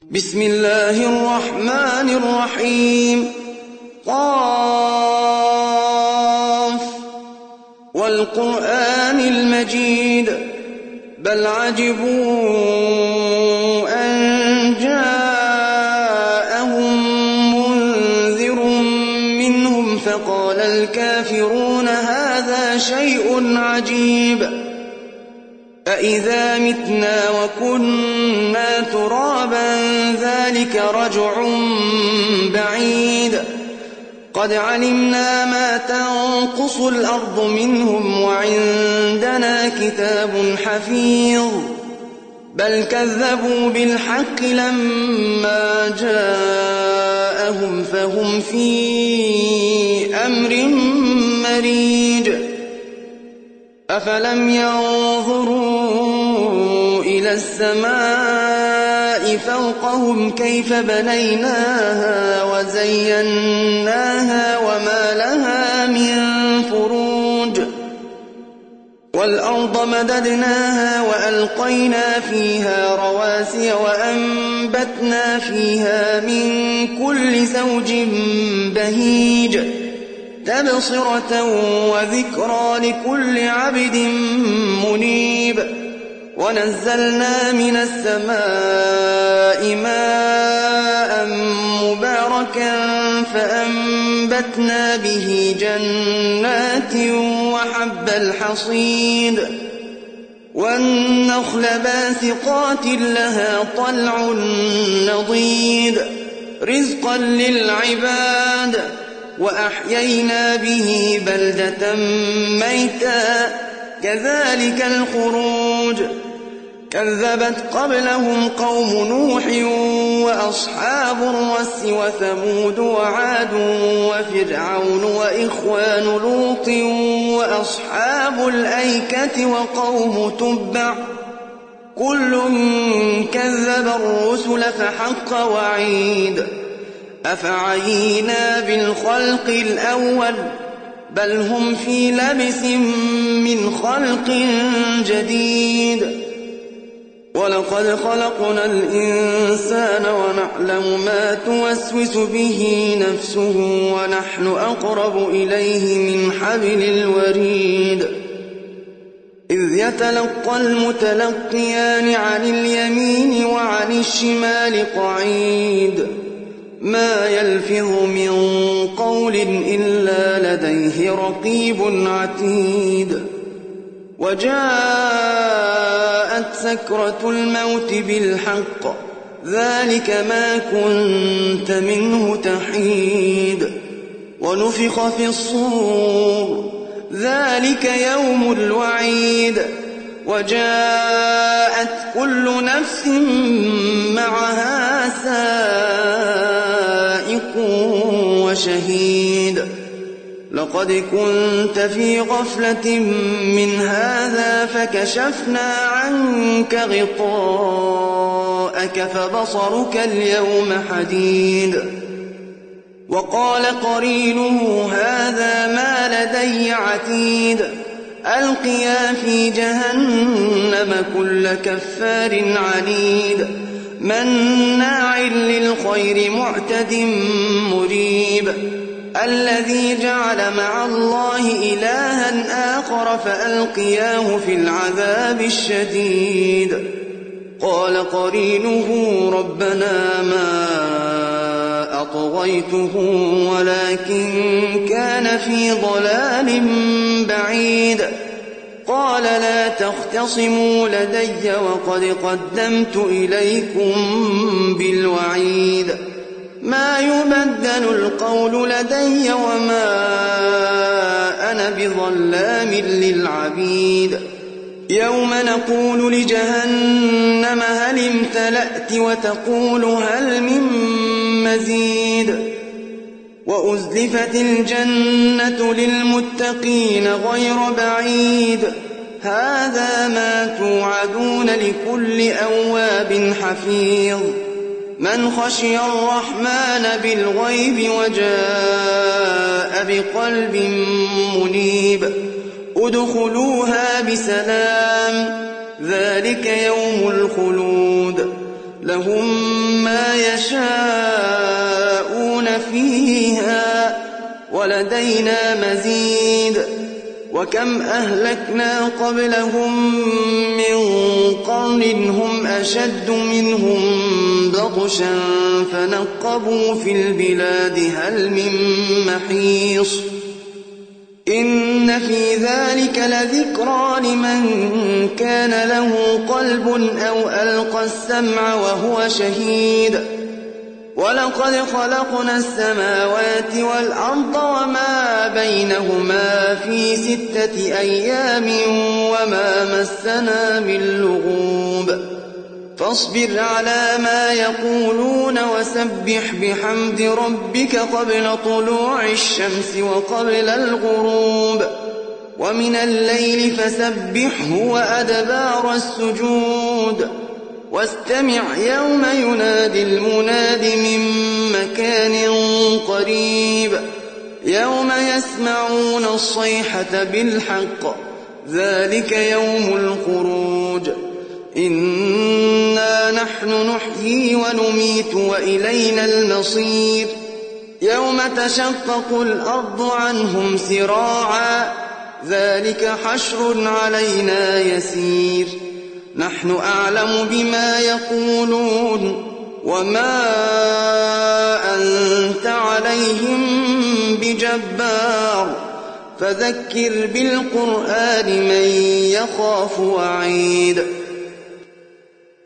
بسم الله الرحمن الرحيم. قاف والقرآن المجيد بل عجبوا أن جاءهم منذر منهم فقال الكافرون هذا شيء عجيب أإذا متنا وكنا ترابا ذلك رجع بعيد قد علمنا ما تنقص الأرض منهم وعندنا كتاب حفيظ بل كذبوا بالحق لما جاءهم فهم في أمر مريج أفلم ينظروا إلى السماء فوقهم كيف بنيناها وزيناها وما لها من فروج والأرض مددناها وألقينا فيها رواسي وأنبتنا فيها من كل زوج بهيج تبصرة وذكرى لكل عبد منيب ونزلنا من السماء ماء مباركا فأنبتنا به جنات وحب الحصيد والنخل باسقات لها طلع نضيد رزقا للعباد وأحيينا به بلدة ميتا كذلك الخروج كذبت قبلهم قوم نوح وأصحاب الرس وثمود وعاد وفرعون وإخوان لوط وأصحاب الأيكة وقوم تبع كل كذب الرسل فحق وعيد أفعينا بالخلق الأول بل هم في لبس من خلق جديد ولقد خلقنا الإنسان ونعلم ما توسوس به نفسه ونحن أقرب إليه من حبل الوريد إذ يتلقى المتلقيان عن اليمين وعن الشمال قعيد ما يلفظ من قول إلا لديه رقيب عتيد وجاءت سكرة الموت بالحق ذلك ما كنت منه تحيد ونفخ في الصور ذلك يوم الوعيد وجاءت كل نفس معها سائق وشهيد لقد كنت في غفلة من هذا فكشفنا عنك غطاءك فبصرك اليوم حديد وقال قرينه هذا ما لدي عتيد ألقيا في جهنم كل كفار عنيد مناع للخير معتد مريب الذي جعل مع الله إلها آخر فألقياه في العذاب الشديد قال قرينه ربنا ما أطغيته ولكن كان في ضلال بعيد قال لا تختصموا لدي وقد قدمت إليكم بالوعيد ما يبدل القول لدي وما أنا بظلام للعبيد يوم نقول لجهنم هل امتلأت وتقول هل من مزيد وأزلفت الجنة للمتقين غير بعيد هذا ما توعدون لكل أواب حفيظ من خشي الرحمن بالغيب وجاء بقلب منيب ادخلوها بسلام ذلك يوم الخلود لهم ما يشاءون فيها ولدينا مزيد وكم أهلكنا قبلهم من قرن هم أشد منهم بطشا فنقبوا في البلاد هل من محيص إن في ذلك لذكرى لمن كان له قلب أو ألقى السمع وهو شهيد ولقد خلقنا السماوات والأرض وما بينهما في 6 أيام وما مسنا من لغوب فاصبر على ما يقولون وسبح بحمد ربك قبل طلوع الشمس وقبل الغروب ومن الليل فسبحه وأدبار السجود واستمع يوم ينادي المناد من مكان قريب يوم يسمعون الصيحة بالحق ذلك يوم الخروج إنا نحن نحيي ونميت وإلينا المصير يوم تشقق الأرض عنهم سراعا ذلك حشر علينا يسير نحن أعلم بما يقولون وما أنت عليهم بجبار فذكر بالقرآن من يخاف وعيد